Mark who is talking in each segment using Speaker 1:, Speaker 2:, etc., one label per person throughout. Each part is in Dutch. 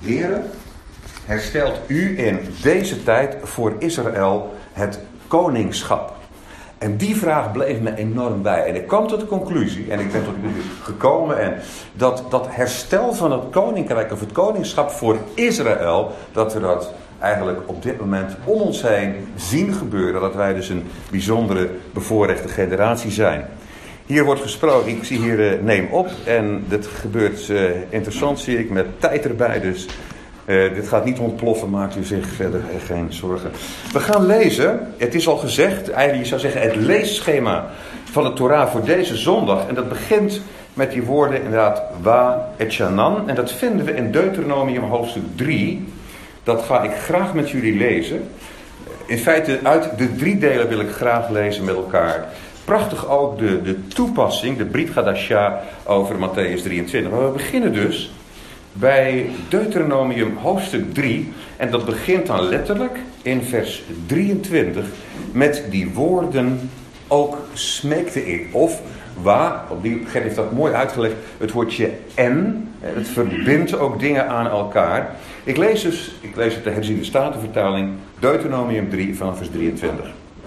Speaker 1: Heere, herstelt u in deze tijd voor Israël het koningschap? En die vraag bleef me enorm bij. En ik kwam tot de conclusie, en ik ben tot u gekomen, en dat herstel van het koninkrijk of het koningschap voor Israël, dat we dat eigenlijk op dit moment om ons heen zien gebeuren. Dat wij dus een bijzondere bevoorrechte generatie zijn. Hier wordt gesproken, ik zie hier neem op, en dit gebeurt interessant, zie ik, met tijd erbij, dus dit gaat niet ontploffen, maakt u zich verder geen zorgen. We gaan lezen, het is al gezegd, eigenlijk je zou zeggen het leesschema van de Torah voor deze zondag. En dat begint met die woorden inderdaad, wa et shanan. En dat vinden we in Deuteronomium hoofdstuk 3. Dat ga ik graag met jullie lezen. In feite uit de 3 delen wil ik graag lezen met elkaar. Prachtig ook de toepassing, de Brit Hadashah over Matthäus 23. Maar we beginnen dus bij Deuteronomium hoofdstuk 3. En dat begint dan letterlijk in vers 23 met die woorden, ook smeekte ik. Of waar, Gert heeft dat mooi uitgelegd, het woordje en, het verbindt ook dingen aan elkaar. Ik lees het de herziende statenvertaling, Deuteronomium 3 vanaf vers 23.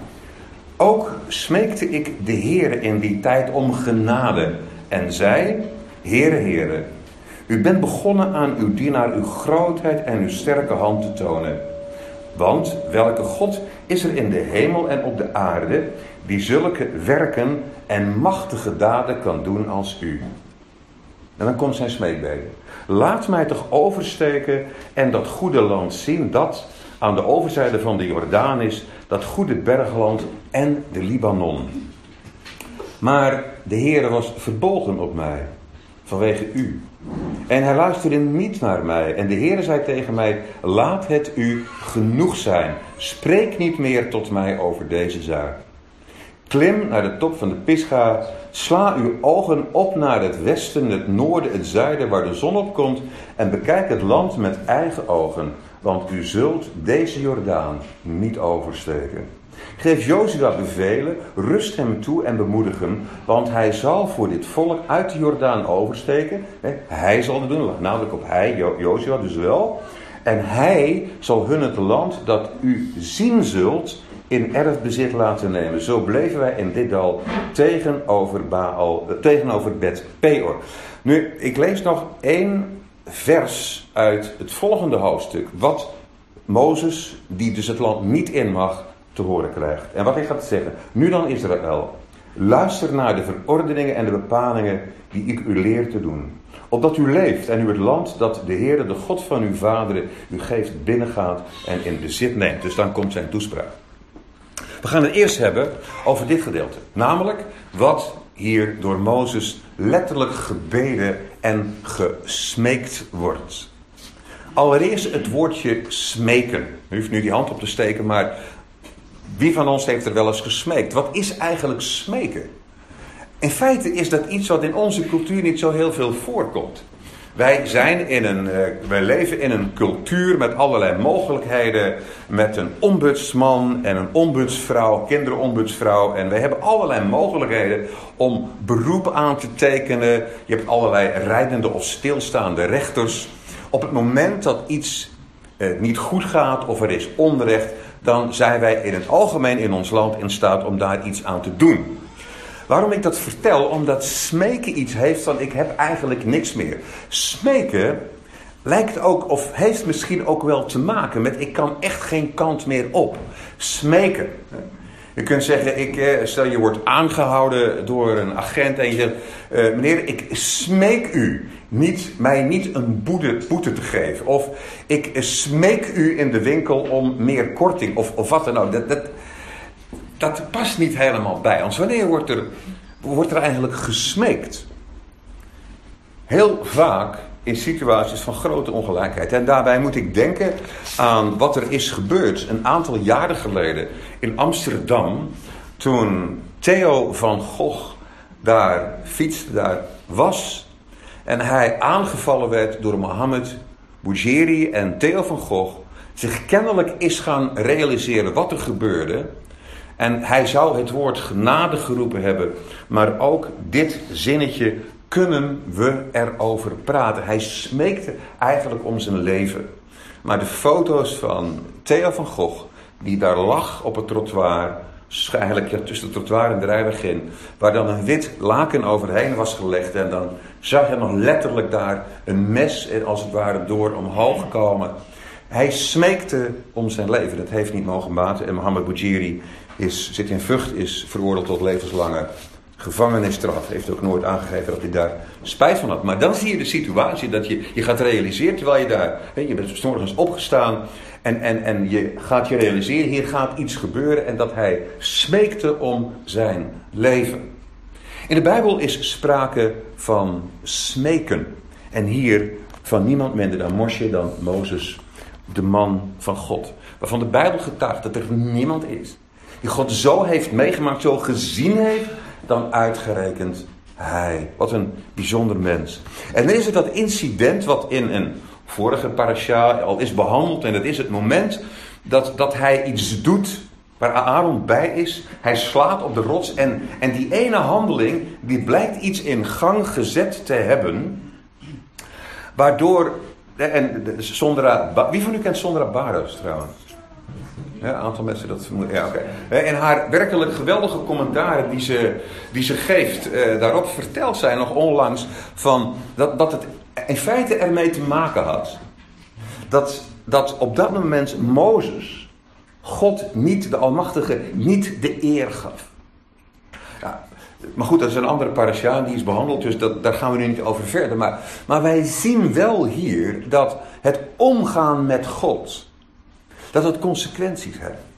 Speaker 1: Ook smeekte ik de Heere in die tijd om genade en zei, Heere, Heere, u bent begonnen aan uw dienaar uw grootheid en uw sterke hand te tonen. Want welke God is er in de hemel en op de aarde die zulke werken en machtige daden kan doen als u? En dan komt zijn smeekbede. Laat mij toch oversteken en dat goede land zien dat aan de overzijde van de Jordaan is, dat goede bergland en de Libanon. Maar de Heere was verbolgen op mij, vanwege u. En hij luisterde niet naar mij. En de Heere zei tegen mij, laat het u genoeg zijn. Spreek niet meer tot mij over deze zaak. Klim naar de top van de Pisga. Sla uw ogen op naar het westen, het noorden, het zuiden, waar de zon op komt. En bekijk het land met eigen ogen. Want u zult deze Jordaan niet oversteken. Geef Jozua bevelen, rust hem toe en bemoedig hem, want hij zal voor dit volk uit de Jordaan oversteken. Hij zal het doen, namelijk op hij, Jozua dus wel. En hij zal hun het land dat u zien zult in erfbezit laten nemen. Zo bleven wij in dit dal tegenover Bet Peor. Nu, ik lees nog 1 vers uit het volgende hoofdstuk. Wat Mozes, die dus het land niet in mag, te horen krijgt. En wat hij gaat zeggen. Nu dan Israël, luister naar de verordeningen en de bepalingen die ik u leer te doen. Opdat u leeft en u het land dat de Heere, de God van uw vaderen, u geeft binnengaat en in bezit neemt. Dus dan komt zijn toespraak. We gaan het eerst hebben over dit gedeelte. Namelijk wat hier door Mozes letterlijk gebeden en gesmeekt wordt. Allereerst het woordje smeken. U hoeft nu die hand op te steken, maar wie van ons heeft er wel eens gesmeekt? Wat is eigenlijk smeken? In feite is dat iets wat in onze cultuur niet zo heel veel voorkomt. Wij leven in een cultuur met allerlei mogelijkheden, met een ombudsman en een ombudsvrouw, kinderombudsvrouw. En wij hebben allerlei mogelijkheden om beroep aan te tekenen. Je hebt allerlei rijdende of stilstaande rechters. Op het moment dat iets niet goed gaat of er is onrecht, dan zijn wij in het algemeen in ons land in staat om daar iets aan te doen. Waarom ik dat vertel? Omdat smeken iets heeft van ik heb eigenlijk niks meer. Smeken lijkt ook of heeft misschien ook wel te maken met ik kan echt geen kant meer op. Smeken. Je kunt zeggen, stel je wordt aangehouden door een agent en je zegt, meneer, ik smeek u mij niet een boete te geven. Of ik smeek u in de winkel om meer korting of wat dan ook. Dat past niet helemaal bij ons. Wanneer wordt er eigenlijk gesmeekt? Heel vaak in situaties van grote ongelijkheid. En daarbij moet ik denken aan wat er is gebeurd een aantal jaren geleden in Amsterdam. Toen Theo van Gogh daar fietste, daar was. En hij aangevallen werd door Mohammed Bougeri en Theo van Gogh zich kennelijk is gaan realiseren wat er gebeurde. En hij zou het woord genade geroepen hebben, maar ook dit zinnetje kunnen we erover praten? Hij smeekte eigenlijk om zijn leven. Maar de foto's van Theo van Gogh, die daar lag op het trottoir, eigenlijk tussen het trottoir en de rijweg in, waar dan een wit laken overheen was gelegd en dan zag je nog letterlijk daar een mes als het ware door omhoog komen. Hij smeekte om zijn leven. Dat heeft niet mogen baten. En Mohammed Boudjiri zit in Vught, is veroordeeld tot levenslange gevangenisstraf. Heeft ook nooit aangegeven dat hij daar spijt van had. Maar dan zie je de situatie dat je gaat realiseren, terwijl je daar, je bent 's morgens opgestaan en je gaat je realiseren, hier gaat iets gebeuren en dat hij smeekte om zijn leven. In de Bijbel is sprake van smeken. En hier van niemand minder dan Moshe, dan Mozes, de man van God. Waarvan de Bijbel getuigt dat er niemand is die God zo heeft meegemaakt, zo gezien heeft, dan uitgerekend hij. Wat een bijzonder mens. En dan is er dat incident wat in een vorige parasha al is behandeld. En dat is het moment dat hij iets doet waar Aaron bij is. Hij slaat op de rots en die ene handeling die blijkt iets in gang gezet te hebben. Waardoor, wie van u kent Sondra Barros trouwens? Ja, een aantal mensen dat vermoeden. Ja, oké. En haar werkelijk geweldige commentaren die ze geeft, daarop vertelt zij nog onlangs van dat het in feite ermee te maken had dat op dat moment Mozes God niet, de Almachtige, niet de eer gaf. Ja, maar goed, dat is een andere parasha, die is behandeld, dus daar gaan we nu niet over verder. Maar wij zien wel hier dat het omgaan met God, dat het consequenties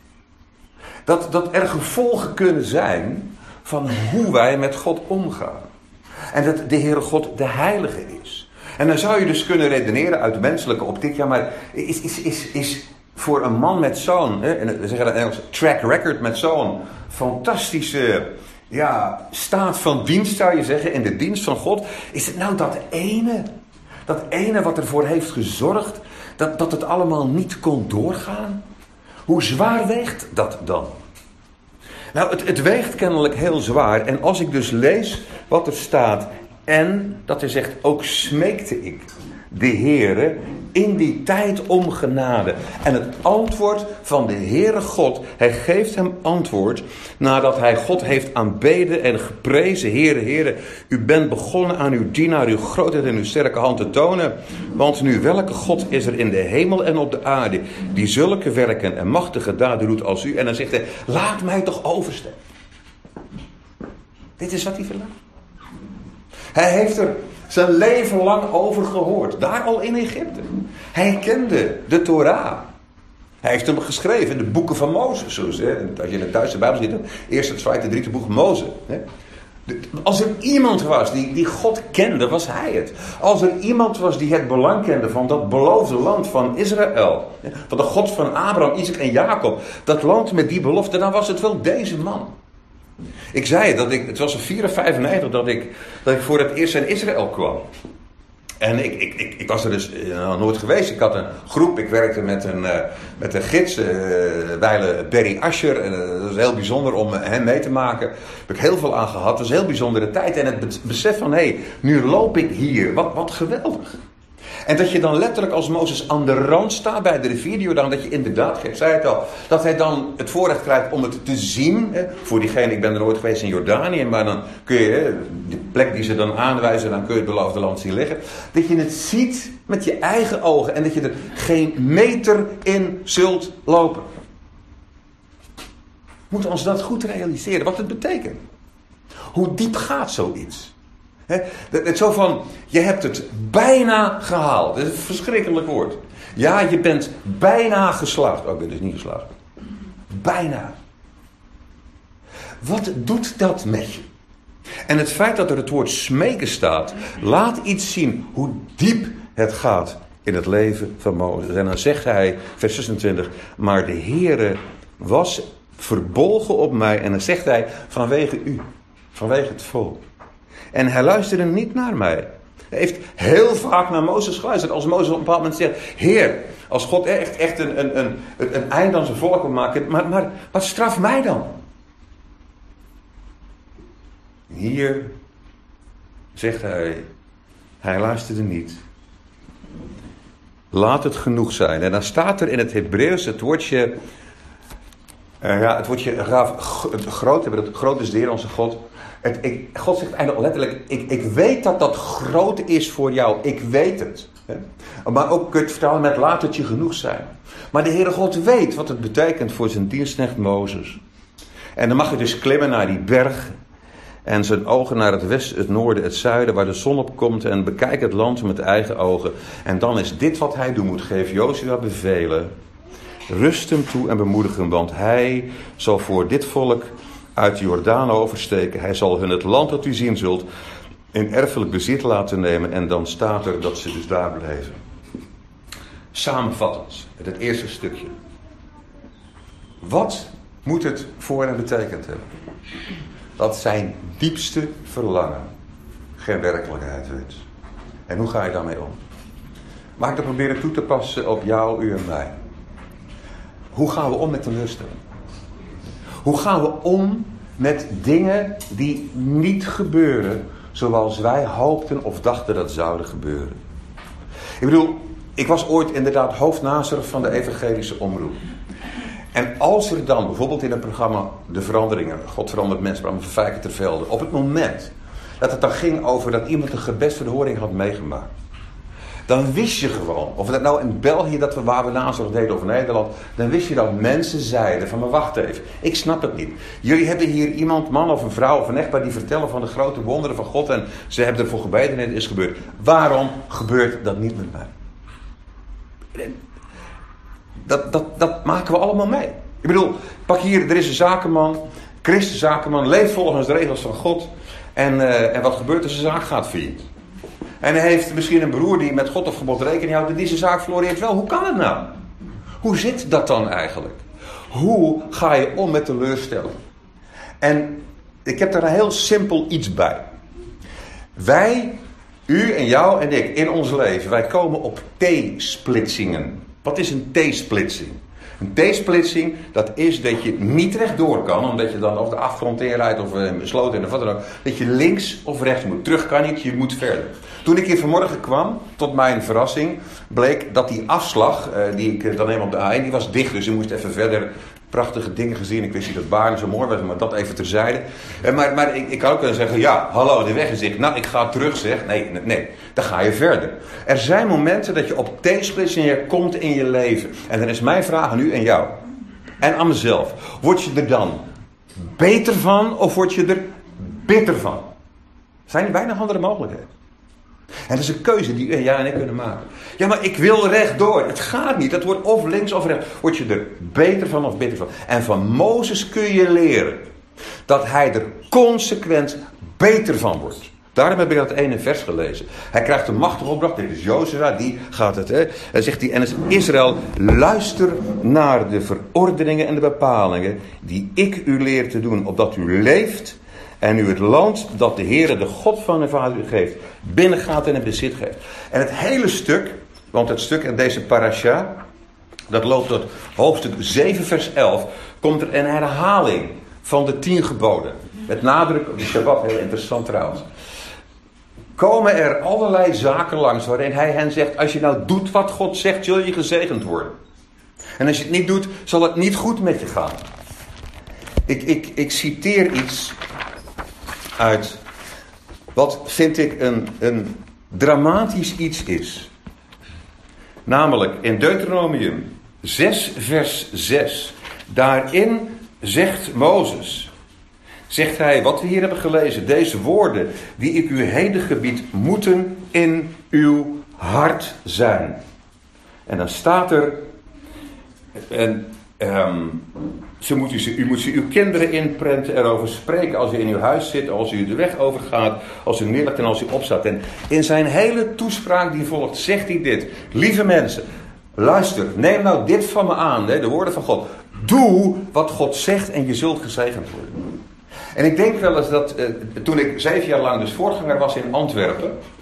Speaker 1: heeft. Dat er gevolgen kunnen zijn van hoe wij met God omgaan. En dat de Heere God de Heilige is. En dan zou je dus kunnen redeneren uit de menselijke optiek. Ja, maar is voor een man met zo'n, we zeggen dat in Engels, track record, met zo'n fantastische staat van dienst, zou je zeggen, in de dienst van God. Is het nou dat ene wat ervoor heeft gezorgd dat het allemaal niet kon doorgaan? Hoe zwaar weegt dat dan? Nou, het weegt kennelijk heel zwaar. En als ik dus lees wat er staat, en dat hij zegt, ook smeekte ik de Heere in die tijd om genade. En het antwoord van de Heere God, hij geeft hem antwoord nadat hij God heeft aanbeden en geprezen. Heere, Heere, u bent begonnen aan uw dienaar uw grootheid en uw sterke hand te tonen. Want nu welke God is er in de hemel en op de aarde die zulke werken en machtige daden doet als u? En dan zegt hij, laat mij toch overstemmen. Dit is wat hij verlangt. Hij heeft er zijn leven lang over gehoord. Daar al in Egypte. Hij kende de Torah. Hij heeft hem geschreven, de boeken van Mozes. Zoals, als je in de Duitse Bijbel ziet, het eerste, het tweede, derde boek Mozes. Als er iemand was die God kende, was hij het. Als er iemand was die het belang kende van dat beloofde land van Israël. Van de God van Abraham, Isaac en Jacob. Dat land met die belofte, dan was het wel deze man. Ik zei het was in 1994 dat ik voor het eerst in Israël kwam. En ik was er dus nooit geweest. Ik had een groep, ik werkte met een gids, wijle Barry Asher. En dat was heel bijzonder om hem mee te maken. Daar heb ik heel veel aan gehad. Het was een heel bijzondere tijd. En het besef van, nu loop ik hier. Wat geweldig. En dat je dan letterlijk als Mozes aan de rand staat bij de rivier de Jordaan, dat je inderdaad, ik zei het al, dat hij dan het voorrecht krijgt om het te zien. Voor diegene, ik ben er nooit geweest in Jordanië, maar dan kun je, de plek die ze dan aanwijzen, dan kun je het beloofde land zien liggen. Dat je het ziet met je eigen ogen en dat je er geen meter in zult lopen. We moeten ons dat goed realiseren, wat het betekent. Hoe diep gaat zoiets? Het zo van, je hebt het bijna gehaald. Dat is een verschrikkelijk woord. Ja, je bent bijna geslaagd. Oh, ik ben dus niet geslaagd. Bijna. Wat doet dat met je? En het feit dat er het woord smeken staat, laat iets zien hoe diep het gaat in het leven van Mozes. En dan zegt hij, vers 26, maar de Heere was verbolgen op mij. En dan zegt hij, vanwege u, vanwege het volk. En hij luisterde niet naar mij. Hij heeft heel vaak naar Mozes geluisterd. Als Mozes op een bepaald moment zegt, Heer, als God echt een eind aan zijn volk wil maken, maar wat straf mij dan? Hier zegt hij, hij luisterde niet. Laat het genoeg zijn. En dan staat er in het Hebreeuws het woordje, het groot is de Heer onze God. God zegt eigenlijk letterlijk, ik weet dat dat groot is voor jou. Ik weet het. Maar ook kun je het vertalen met laat het je genoeg zijn. Maar de Heere God weet wat het betekent voor zijn dienstknecht Mozes. En dan mag hij dus klimmen naar die berg. En zijn ogen naar het westen, het noorden, het zuiden, waar de zon op komt. En bekijk het land met eigen ogen. En dan is dit wat hij doen moet. Geef Jozua bevelen. Rust hem toe en bemoedig hem. Want hij zal voor dit volk uit de Jordaan oversteken. Hij zal hun het land dat u zien zult in erfelijk bezit laten nemen. En dan staat er dat ze dus daar bleven. Samenvattend, het eerste stukje. Wat moet het voor hen betekend hebben? Dat zijn diepste verlangen geen werkelijkheid werd. En hoe ga je daarmee om? Mag ik dat proberen toe te passen op jou, u en mij? Hoe gaan we om met teleurstelling? Hoe gaan we om met dingen die niet gebeuren zoals wij hoopten of dachten dat zouden gebeuren? Ik bedoel, ik was ooit inderdaad hoofdnazorg van de evangelische omroep. En als er dan bijvoorbeeld in het programma De Veranderingen, God verandert mensen, van Fijke ter Velde, op het moment dat het dan ging over dat iemand een gebedverhoring had meegemaakt, dan wist je gewoon, of dat nou in België dat waar we nazorg deden of Nederland, dan wist je dat mensen zeiden van, maar wacht even, ik snap het niet. Jullie hebben hier iemand, man of een vrouw of een echtpaar, die vertellen van de grote wonderen van God en ze hebben ervoor gebeden en het is gebeurd. Waarom gebeurt dat niet met mij? Dat maken we allemaal mee. Ik bedoel, pak hier, er is een zakenman, christenzakenman, leeft volgens de regels van God. En wat gebeurt er? Zijn zaak gaat failliet. En hij heeft misschien een broer die met God of gebod rekening houdt en die zijn zaak floreert wel. Hoe kan het nou? Hoe zit dat dan eigenlijk? Hoe ga je om met teleurstelling? En ik heb daar een heel simpel iets bij. Wij, u en jou en ik, in ons leven, wij komen op T-splitsingen. Wat is een T-splitsing? Een T-splitsing, dat is dat je niet rechtdoor kan, omdat je dan over de afgrond in rijdt of besloten of wat dan ook. Dat je links of rechts moet. Terug kan niet, je moet verder. Toen ik hier vanmorgen kwam, tot mijn verrassing, bleek dat die afslag, die ik dan neem op de A1, die was dicht. Dus je moest even verder. Prachtige dingen gezien. Ik wist niet dat Baarn zo mooi was, maar dat even terzijde. Maar ik kan ook kunnen zeggen, ja, hallo, de weg is dicht. Nou, ik ga terug, zeg. Nee, dan ga je verder. Er zijn momenten dat je op T-splitsingen komt in je leven. En dan is mijn vraag aan u en jou. En aan mezelf. Word je er dan beter van of word je er bitter van? Er zijn weinig andere mogelijkheden. En dat is een keuze die jij en ik kunnen maken. Ja, maar ik wil rechtdoor. Het gaat niet. Dat wordt of links of rechts. Word je er beter van of bitter van? En van Mozes kun je leren dat hij er consequent beter van wordt. Daarom heb ik dat ene vers gelezen. Hij krijgt de machtige opdracht. Dit is Jozua, die gaat het. En zegt hij, en is Israël, luister naar de verordeningen en de bepalingen die ik u leer te doen, opdat u leeft en u het land dat de Heere, de God van uw vader u geeft, binnengaat en in bezit geeft. En het hele stuk, want het stuk in deze parasha, dat loopt tot hoofdstuk 7 vers 11, komt er een herhaling van de 10 geboden. Met nadruk op de Shabbat, heel interessant trouwens. Komen er allerlei zaken langs waarin hij hen zegt, als je nou doet wat God zegt, zul je gezegend worden. En als je het niet doet, zal het niet goed met je gaan. Ik citeer iets uit wat vind ik een dramatisch iets is. Namelijk in Deuteronomium 6 vers 6. Daarin zegt Mozes, zegt hij, wat we hier hebben gelezen, deze woorden die ik u heden gebied, moeten in uw hart zijn. En dan staat er, u moet ze uw kinderen inprenten, erover spreken als u in uw huis zit, als u de weg overgaat, als u neerlegt en als u opstaat. En in zijn hele toespraak die volgt, zegt hij dit. Lieve mensen, luister, neem nou dit van me aan, de woorden van God. Doe wat God zegt en je zult gezegend worden. En ik denk wel eens dat toen ik 7 jaar lang dus voorganger was in Antwerpen,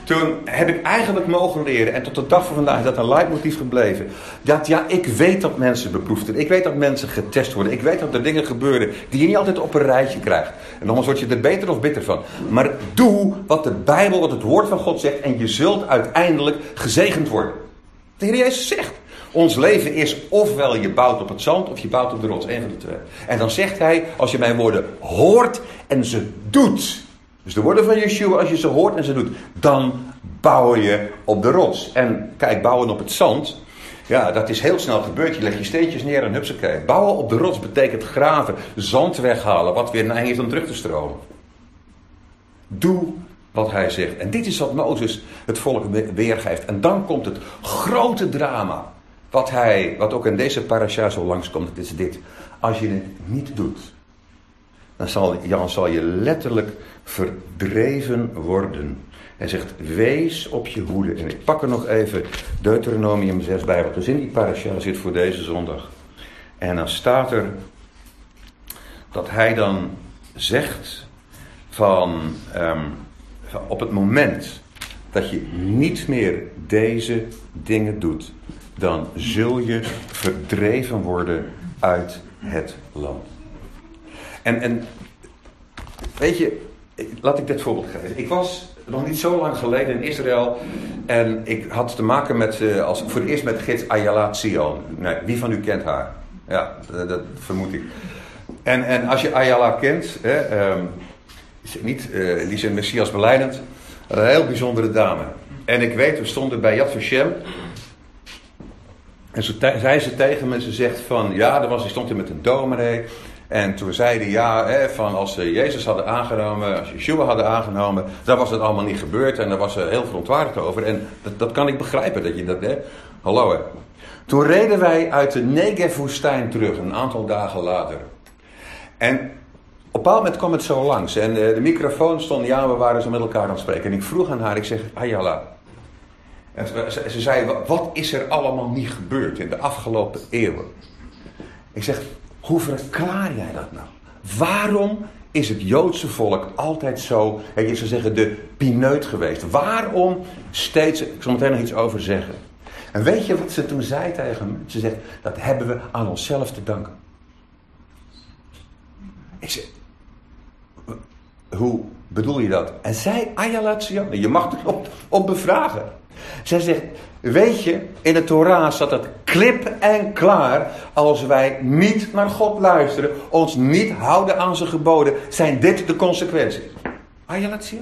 Speaker 1: toen heb ik eigenlijk mogen leren, en tot de dag van vandaag is dat een leidmotief gebleven. Dat ja, ik weet dat mensen beproefd worden. Ik weet dat mensen getest worden. Ik weet dat er dingen gebeuren die je niet altijd op een rijtje krijgt. En nogmaals word je er beter of bitter van. Maar doe wat de Bijbel, wat het woord van God zegt, en je zult uiteindelijk gezegend worden. De Heer Jezus zegt. Ons leven is ofwel je bouwt op het zand of je bouwt op de rots. Een van de twee. En dan zegt hij, als je mijn woorden hoort en ze doet. Dus de woorden van Yeshua, als je ze hoort en ze doet, dan bouw je op de rots. En kijk, bouwen op het zand, ja, dat is heel snel gebeurd. Je legt je steentjes neer en hupsakee. Bouwen op de rots betekent graven, zand weghalen, wat weer neiging heeft om terug te stromen. Doe wat hij zegt. En dit is wat Mozes het volk weergeeft. En dan komt het grote drama. Wat ook in deze parasha zo langskomt, het is dit. Als je het niet doet, dan zal je letterlijk verdreven worden. Hij zegt, wees op je hoede. En ik pak er nog even Deuteronomium 6 bij, wat dus in die parasha zit voor deze zondag. En dan staat er dat hij dan zegt van op het moment dat je niet meer deze dingen doet, dan zul je verdreven worden uit het land. En weet je, laat ik dit voorbeeld geven. Ik was nog niet zo lang geleden in Israël en ik had te maken met, voor het eerst met de gids Ayala Sion. Nee, wie van u kent haar? Ja, dat vermoed ik. En als je Ayala kent, die is een Messias belijdend, een heel bijzondere dame. En ik weet, we stonden bij Yad Vashem. En zo zei ze tegen me, ze zegt van, ja, ik stond hier met een dominee. En toen zei hij, van als ze Jezus hadden aangenomen, als Yeshua hadden aangenomen, dan was het allemaal niet gebeurd. En daar was ze heel verontwaardigd over. En dat kan ik begrijpen, dat je dat, hallo hè. Toen reden wij uit de Negev-woestijn terug, een aantal dagen later. En op een bepaald moment kwam het zo langs. En de microfoon stond, we waren zo met elkaar aan het spreken. En ik vroeg aan haar, ik zeg, Ayala. En ze zei, wat is er allemaal niet gebeurd in de afgelopen eeuwen? Ik zeg, hoe verklaar jij dat nou? Waarom is het Joodse volk altijd zo, je zou zeggen, de pineut geweest? Waarom steeds, ik zal meteen nog iets over zeggen. En weet je wat ze toen zei tegen me? Ze zegt, dat hebben we aan onszelf te danken. Ik zeg, hoe bedoel je dat? En zij, Ayala Sion, je mag erop bevragen. Zij zegt, weet je, in de Torah staat het klip en klaar. Als wij niet naar God luisteren, ons niet houden aan zijn geboden, zijn dit de consequenties. Ayala Sion.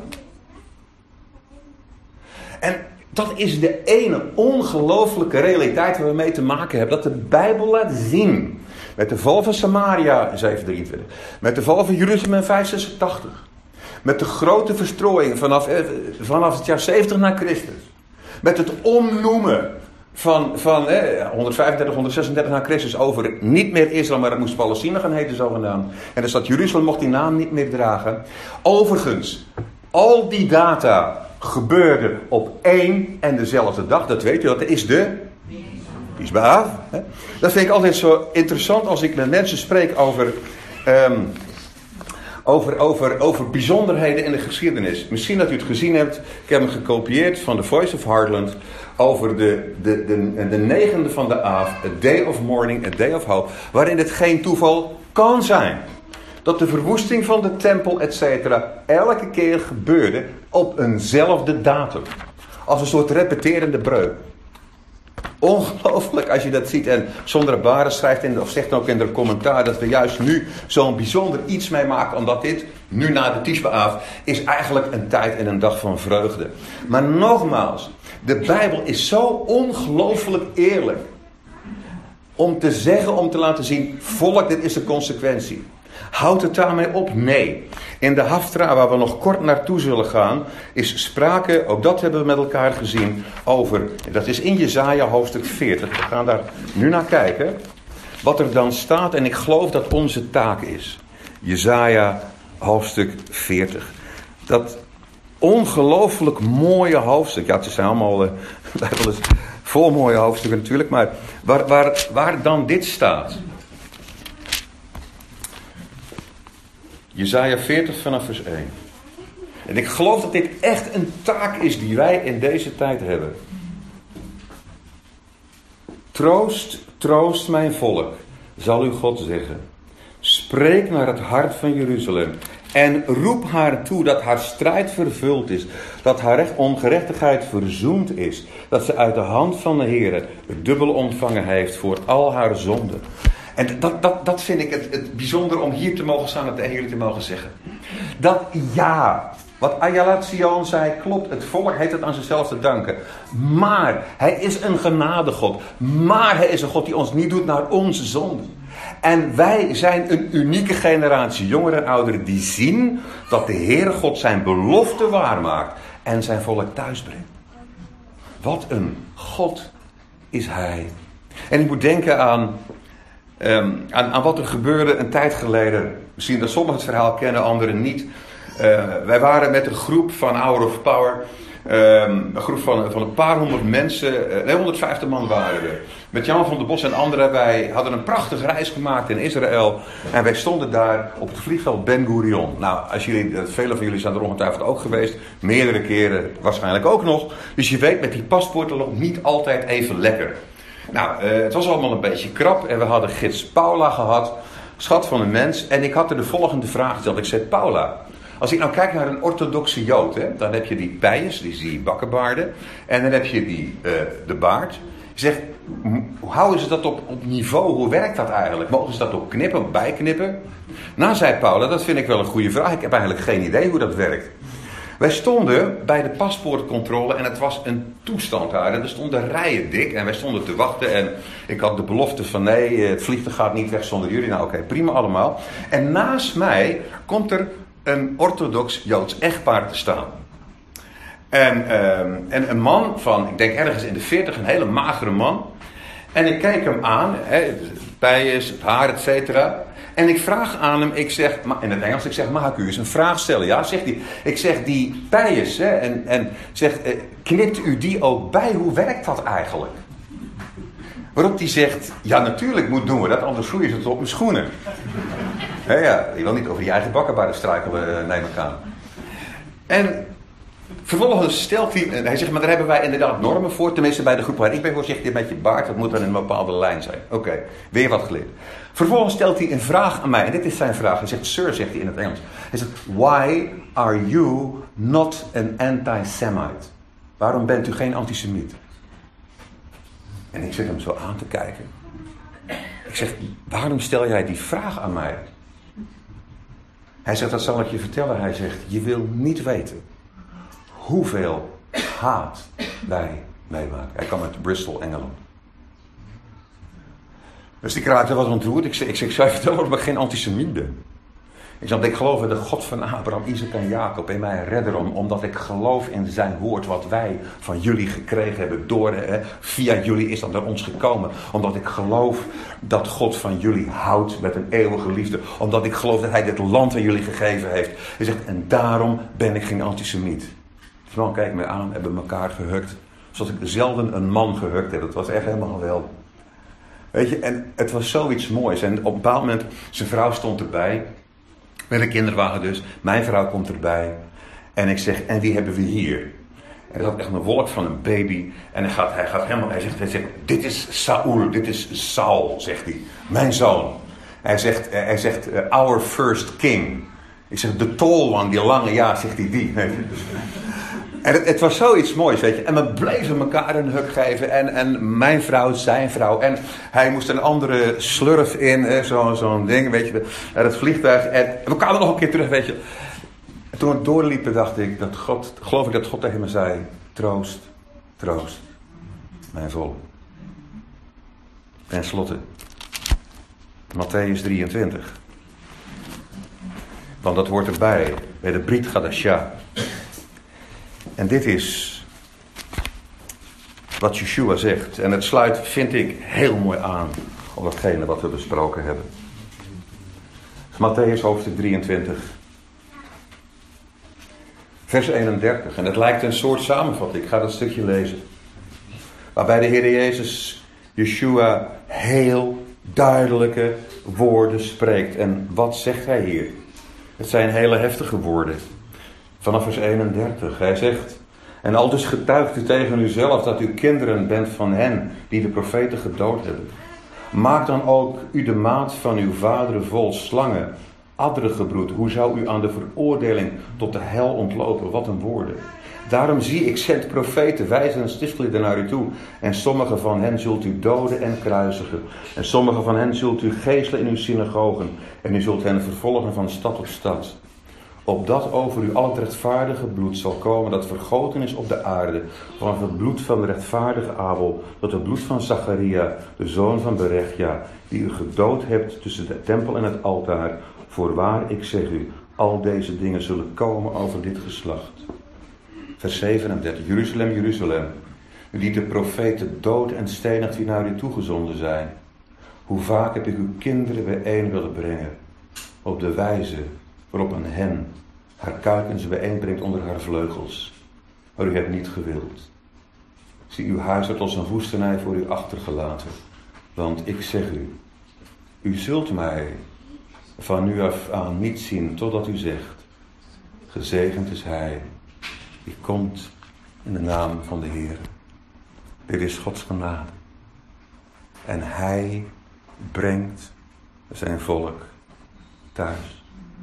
Speaker 1: En dat is de ene ongelooflijke realiteit waar we mee te maken hebben. Dat de Bijbel laat zien. Met de val van Samaria in 723. Met de val van Jeruzalem in 586. Met de grote verstrooiing vanaf het jaar 70 na Christus. Met het omnoemen van 135, 136 na Christus over niet meer Israël, maar het moest Palestina gaan heten zogenaamd. En de stad Jeruzalem mocht die naam niet meer dragen. Overigens, al die data gebeurden op één en dezelfde dag. Dat weet u, dat is de Tisha B'Av. Dat vind ik altijd zo interessant als ik met mensen spreek over bijzonderheden in de geschiedenis. Misschien dat u het gezien hebt. Ik heb hem gekopieerd van The Voice of Heartland. Over de negende van de Av. A Day of Mourning, A Day of Hope. Waarin het geen toeval kan zijn. Dat de verwoesting van de tempel, etc. elke keer gebeurde op eenzelfde datum. Als een soort repeterende breuk. Ongelooflijk als je dat ziet. En Sondra Baren schrijft zegt ook in haar commentaar dat we juist nu zo'n bijzonder iets meemaken. Omdat dit, nu na de Tisha B'Av, is eigenlijk een tijd en een dag van vreugde. Maar nogmaals, de Bijbel is zo ongelooflijk eerlijk. Om te zeggen, om te laten zien, volk, dit is de consequentie. Houdt het daarmee op? Nee. In de Haftra, waar we nog kort naartoe zullen gaan, is sprake, ook dat hebben we met elkaar gezien, over, dat is in Jesaja hoofdstuk 40. We gaan daar nu naar kijken, wat er dan staat, en ik geloof dat onze taak is. Jesaja hoofdstuk 40. Dat ongelooflijk mooie hoofdstuk, ja, het zijn allemaal, de Bijbel is vol mooie hoofdstukken natuurlijk, maar waar dan dit staat. Jesaja 40 vanaf vers 1. En ik geloof dat dit echt een taak is die wij in deze tijd hebben. Troost, troost mijn volk, zal uw God zeggen. Spreek naar het hart van Jeruzalem. En roep haar toe dat haar strijd vervuld is. Dat haar ongerechtigheid verzoend is. Dat ze uit de hand van de Heere het dubbel ontvangen heeft voor al haar zonden. En dat vind ik het bijzonder om hier te mogen staan en tegen jullie te mogen zeggen. Dat ja, wat Ayala Sion zei klopt. Het volk heeft het aan zichzelf te danken. Maar hij is een genadegod. Maar hij is een God die ons niet doet naar onze zonden. En wij zijn een unieke generatie, jongeren en ouderen, die zien dat de Heere God zijn belofte waarmaakt en zijn volk thuisbrengt. Wat een God is hij. En ik moet denken aan wat er gebeurde een tijd geleden. Misschien dat sommigen het verhaal kennen, anderen niet. Wij waren met een groep van Hour of Power. Een groep van een paar honderd mensen. 150 man waren er. Met Jan van der Bos en anderen. Wij hadden een prachtige reis gemaakt in Israël. En wij stonden daar op het vliegveld Ben Gurion. Nou, velen van jullie zijn er ongetwijfeld ook geweest. Meerdere keren waarschijnlijk ook nog. Dus je weet, met die paspoorten loopt niet altijd even lekker. Nou, het was allemaal een beetje krap. En we hadden gids Paula gehad. Schat van een mens. En ik had er de volgende vraag gesteld. Ik zei, Paula, als ik nou kijk naar een orthodoxe Jood, hè, dan heb je die pijers, die bakkenbaarden. En dan heb je de baard. Je zegt, hoe houden ze dat op niveau? Hoe werkt dat eigenlijk? Mogen ze dat op knippen, bijknippen? Nou, zei Paula, dat vind ik wel een goede vraag. Ik heb eigenlijk geen idee hoe dat werkt. Wij stonden bij de paspoortcontrole en het was een toestand daar. En er stonden rijen dik en wij stonden te wachten. En ik had de belofte van nee, het vliegtuig gaat niet weg zonder jullie. Nou oké, prima allemaal. En naast mij komt er een orthodox Joods echtpaar te staan. En een man van, ik denk ergens in de 40, een hele magere man. En ik kijk hem aan, pijers, het haar, et cetera. En ik vraag aan hem, ik zeg, in het Engels, ik zeg, mag ik u eens een vraag stellen? Ja, zegt hij. Ik zeg, die pijers, en zegt, knipt u die ook bij? Hoe werkt dat eigenlijk? Waarop hij zegt, ja natuurlijk doen we dat, anders groeien ze tot op mijn schoenen. Ja, je wil niet over je eigen bakkenbaarden struikelen, neem ik aan. En vervolgens stelt hij zegt, maar daar hebben wij inderdaad normen voor. Tenminste bij de groep waar ik ben voor, zegt hij met je baard, dat moet dan in een bepaalde lijn zijn. Oké, weer wat geleerd. Vervolgens stelt hij een vraag aan mij. En dit is zijn vraag. Hij zegt, sir, zegt hij in het Engels. Hij zegt, why are you not an anti-Semite? Waarom bent u geen antisemiet? En ik zit hem zo aan te kijken. Ik zeg, waarom stel jij die vraag aan mij? Hij zegt, dat zal ik je vertellen. Hij zegt, je wil niet weten hoeveel haat wij meemaken. Hij kwam uit Bristol, Engeland. Dus die raakte wat ontroerd. Ik zei, vertel dat ik geen antisemiet ben. Ik zei, ik geloof in de God van Abraham, Isaac en Jacob, in mijn redder, omdat ik geloof in zijn woord, wat wij van jullie gekregen hebben, via jullie is dat naar ons gekomen. Omdat ik geloof dat God van jullie houdt met een eeuwige liefde. Omdat ik geloof dat hij dit land aan jullie gegeven heeft. Hij zegt, en daarom ben ik geen antisemiet. Die man kijkt mij aan, hebben elkaar gehukt. Zoals ik zelden een man gehukt heb. Dat was echt helemaal geweldig. Weet je, en het was zoiets moois. En op een bepaald moment, zijn vrouw stond erbij. Met een kinderwagen dus. Mijn vrouw komt erbij. En ik zeg, en wie hebben we hier? En er zat echt een wolk van een baby. En hij zegt, dit is Saul, dit is Saul, zegt hij. Mijn zoon. Hij zegt, our first king. Ik zeg, the tall one, die lange, ja, zegt hij die. En het was zoiets moois, weet je. En we bleven elkaar een huk geven. En mijn vrouw, zijn vrouw. En hij moest een andere slurf in. Zo'n ding, weet je. Naar het vliegtuig. En we kwamen nog een keer terug, weet je. En toen we doorliepen, dacht ik geloof ik dat God tegen me zei. Troost, troost, mijn volk. Ten slotte. Mattheüs 23. Want dat hoort erbij. Bij de Brit Gadasha. En dit is wat Yeshua zegt. En het sluit, vind ik, heel mooi aan op datgene wat we besproken hebben. Mattheüs hoofdstuk 23. Vers 31. En het lijkt een soort samenvatting. Ik ga dat stukje lezen. Waarbij de Heer Jezus, Yeshua, heel duidelijke woorden spreekt. En wat zegt hij hier? Het zijn hele heftige woorden. Vanaf vers 31. Hij zegt: en aldus getuigt u tegen uzelf dat u kinderen bent van hen die de profeten gedood hebben. Maak dan ook u de maat van uw vaderen vol slangen, adderen gebroed. Hoe zou u aan de veroordeling tot de hel ontlopen? Wat een woorden. Daarom zie ik zend profeten, wijzen en stiftlieden naar u toe. En sommige van hen zult u doden en kruisigen. En sommige van hen zult u geeselen in uw synagogen. En u zult hen vervolgen van stad tot stad. Opdat over u al het rechtvaardige bloed zal komen dat vergoten is op de aarde. Van het bloed van de rechtvaardige Abel tot het bloed van Zacharia, de zoon van Berechia, die u gedood hebt tussen de tempel en het altaar. Voorwaar, ik zeg u, al deze dingen zullen komen over dit geslacht. Vers 37. Jeruzalem, Jeruzalem, u die de profeten dood en stenigt die naar u toegezonden zijn. Hoe vaak heb ik uw kinderen bijeen willen brengen, op de wijze waarop een hen haar kuikens bijeenbrengt onder haar vleugels. Maar u hebt niet gewild. Zie, uw huis wordt als een woestenij voor u achtergelaten. Want ik zeg u, u zult mij van nu af aan niet zien totdat u zegt: gezegend is hij die komt in de naam van de Heer. Dit is Gods genade. En hij brengt zijn volk thuis.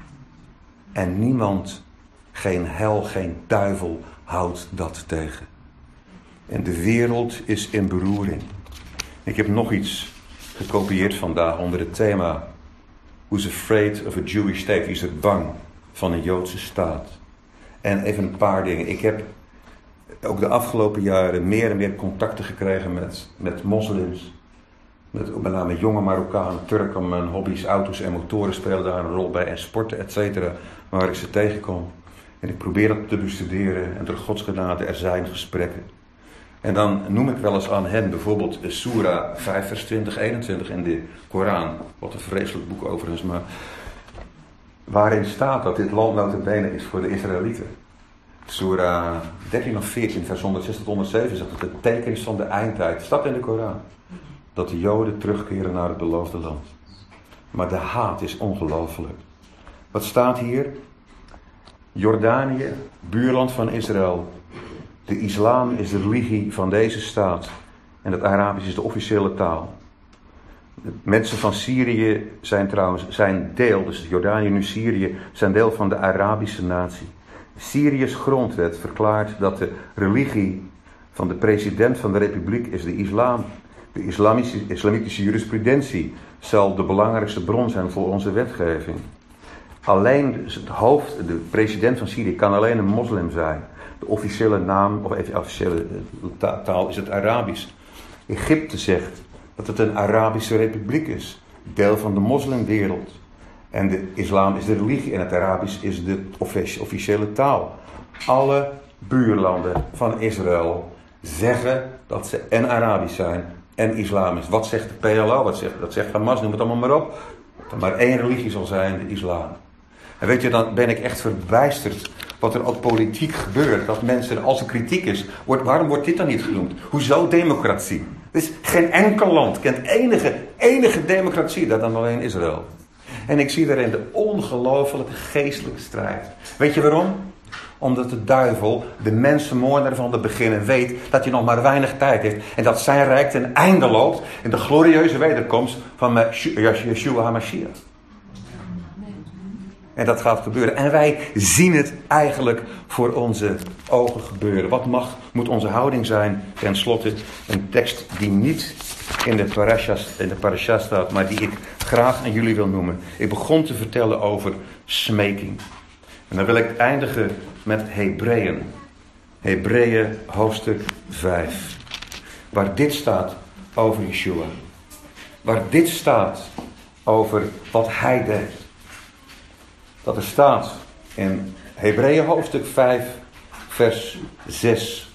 Speaker 1: En niemand, geen hel, geen duivel houdt dat tegen. En de wereld is in beroering. Ik heb nog iets gekopieerd vandaag onder het thema: Who's afraid of a Jewish state? Wie is er bang van een Joodse staat? En even een paar dingen. Ik heb ook de afgelopen jaren meer en meer contacten gekregen met moslims. Met name jonge Marokkanen, Turken. Mijn hobby's, auto's en motoren spelen daar een rol bij. En sporten, et cetera. Waar ik ze tegenkom. En ik probeer dat te bestuderen. En door Gods genade, er zijn gesprekken. En dan noem ik wel eens aan hen bijvoorbeeld Surah 5 vers 20, 21 in de Koran. Wat een vreselijk boek overigens, maar waarin staat dat dit land nota bene is voor de Israëlieten. Surah 13 of 14 vers 106 tot 107 zegt dat het teken is van de eindtijd. Staat in de Koran. Dat de Joden terugkeren naar het beloofde land. Maar de haat is ongelooflijk. Wat staat hier? Jordanië, buurland van Israël. De islam is de religie van deze staat. En het Arabisch is de officiële taal. De mensen van Syrië zijn deel, dus Jordanië, nu Syrië, zijn deel van de Arabische natie. Syrië's grondwet verklaart dat de religie van de president van de republiek is de islam. De islamitische jurisprudentie zal de belangrijkste bron zijn voor onze wetgeving. Alleen de president van Syrië kan alleen een moslim zijn. De officiële naam, of even officiële taal is het Arabisch. Egypte zegt dat het een Arabische republiek is. Deel van de moslimwereld. En de islam is de religie en het Arabisch is de officiële taal. Alle buurlanden van Israël zeggen dat ze en Arabisch zijn en islamisch. Wat zegt de PLO? Dat zegt Hamas, noem het allemaal maar op. Dat er maar één religie zal zijn, de islam. En weet je, dan ben ik echt verbijsterd wat er ook politiek gebeurt. Dat mensen, als er kritiek is, waarom wordt dit dan niet genoemd? Hoezo democratie? Dus geen enkel land kent enige democratie, dat dan alleen Israël. En ik zie daarin de ongelofelijke geestelijke strijd. Weet je waarom? Omdat de duivel, de mensenmoordenaar van het begin, weet dat hij nog maar weinig tijd heeft. En dat zijn rijk ten einde loopt in de glorieuze wederkomst van Yeshua HaMashiach. En dat gaat gebeuren. En wij zien het eigenlijk voor onze ogen gebeuren. Wat moet onze houding zijn? Ten slotte een tekst die niet in de parasha staat, maar die ik graag aan jullie wil noemen. Ik begon te vertellen over smeking. En dan wil ik eindigen met Hebreeën. Hebreeën hoofdstuk 5. Waar dit staat over Yeshua. Waar dit staat over wat hij deed. Dat er staat in Hebreeën hoofdstuk 5 vers 6.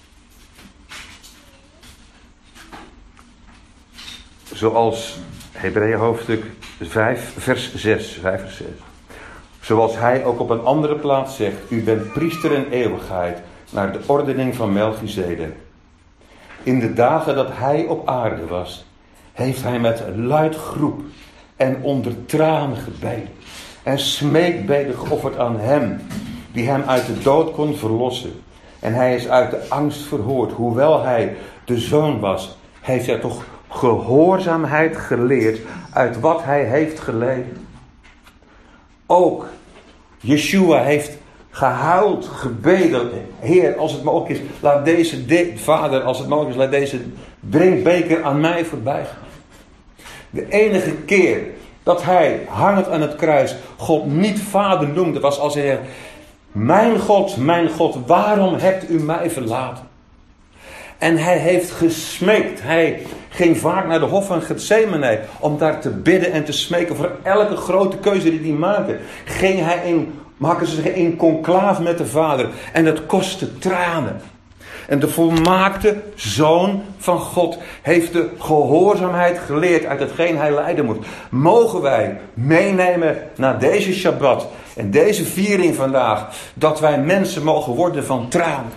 Speaker 1: Zoals Hebreeën hoofdstuk 5 vers 6. Zoals hij ook op een andere plaats zegt: u bent priester in eeuwigheid naar de ordening van Melchizedek. In de dagen dat hij op aarde was, heeft hij met luid geroep en onder tranen gebeden en smeekbeden geofferd aan hem die hem uit de dood kon verlossen. En hij is uit de angst verhoord. Hoewel hij de zoon was, heeft hij toch gehoorzaamheid geleerd uit wat hij heeft geleden. Ook Yeshua heeft gehuild, gebeden. Heer, als het mogelijk is, laat Vader, als het mogelijk is, laat deze drinkbeker aan mij voorbij gaan. De enige keer dat hij, hangend aan het kruis, God niet Vader noemde, was als hij zei: mijn God, waarom hebt u mij verlaten? En hij heeft gesmeekt. Hij ging vaak naar de hof van Getsemane om daar te bidden en te smeken. Voor elke grote keuze die hij maakte, ging hij in conclave met de Vader. En dat kostte tranen. En de volmaakte Zoon van God heeft de gehoorzaamheid geleerd uit hetgeen hij lijden moet. Mogen wij meenemen naar deze Shabbat en deze viering vandaag, dat wij mensen mogen worden van tranen.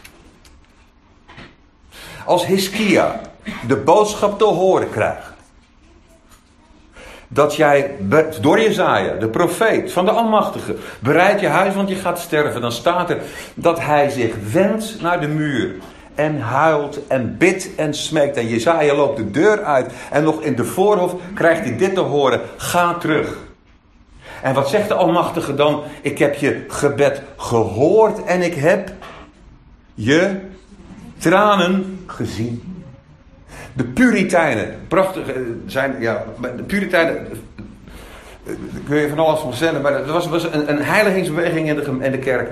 Speaker 1: Als Hiskia de boodschap te horen krijgt dat jij door Jesaja, de profeet van de Almachtige, bereid je huis, want je gaat sterven. Dan staat er dat hij zich wendt naar de muur en huilt en bidt en smeekt. En Jesaja loopt de deur uit en nog in de voorhof krijgt hij dit te horen: ga terug. En wat zegt de Almachtige dan? Ik heb je gebed gehoord en ik heb je tranen gezien. De Puritijnen, prachtig zijn, ja, de Puritijnen, daar kun je van alles van vertellen, maar er was een heiligingsbeweging in de kerk.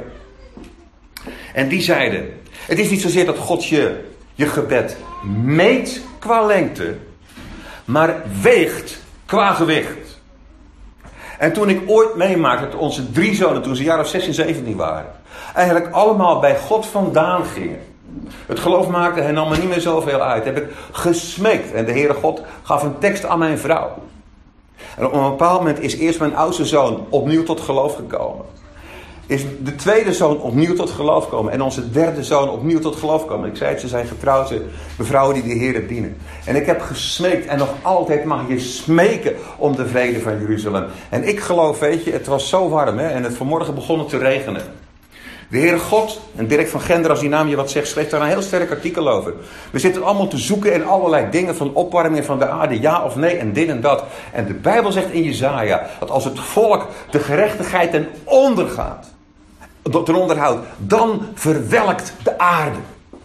Speaker 1: En die zeiden: het is niet zozeer dat God je gebed meet qua lengte, maar weegt qua gewicht. En toen ik ooit meemaakte dat onze 3 zonen, toen ze een jaar of 16, 17 waren, eigenlijk allemaal bij God vandaan gingen. Het geloof maakte hen allemaal niet meer zoveel uit. Heb ik gesmeekt. En de Heere God gaf een tekst aan mijn vrouw. En op een bepaald moment is eerst mijn oudste zoon opnieuw tot geloof gekomen. Is de tweede zoon opnieuw tot geloof gekomen. En onze derde zoon opnieuw tot geloof gekomen. Ik zei het, ze zijn getrouwde vrouwen die de Heere dienen. En ik heb gesmeekt. En nog altijd mag je smeken om de vrede van Jeruzalem. En ik geloof, weet je, het was zo warm. Hè? En het vanmorgen begon het te regenen. De Heere God, en Dirk van Gender, als die naam je wat zegt, schreef daar een heel sterk artikel over. We zitten allemaal te zoeken in allerlei dingen van opwarming van de aarde, ja of nee, en dit en dat. En de Bijbel zegt in Jesaja dat als het volk de gerechtigheid ten onder gaat, ten onderhoudt, dan verwelkt de aarde.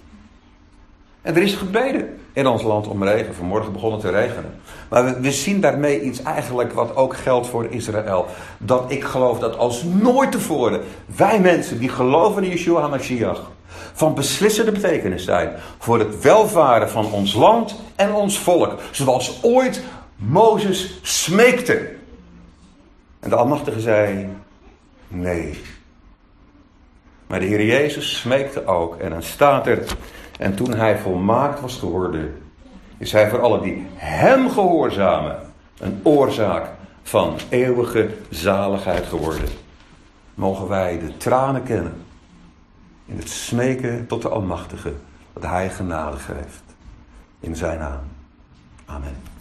Speaker 1: En er is gebeden in ons land om regen. Vanmorgen begon het te regenen. Maar we zien daarmee iets eigenlijk wat ook geldt voor Israël. Dat ik geloof dat als nooit tevoren wij mensen die geloven in Yeshua HaMashiach van beslissende betekenis zijn voor het welvaren van ons land en ons volk. Zoals ooit Mozes smeekte. En de Almachtige zei: nee. Maar de Heer Jezus smeekte ook. En dan staat er: en toen hij volmaakt was geworden, is hij voor allen die hem gehoorzamen een oorzaak van eeuwige zaligheid geworden. Mogen wij de tranen kennen in het smeken tot de Almachtige, dat hij genade geeft. In zijn naam. Amen.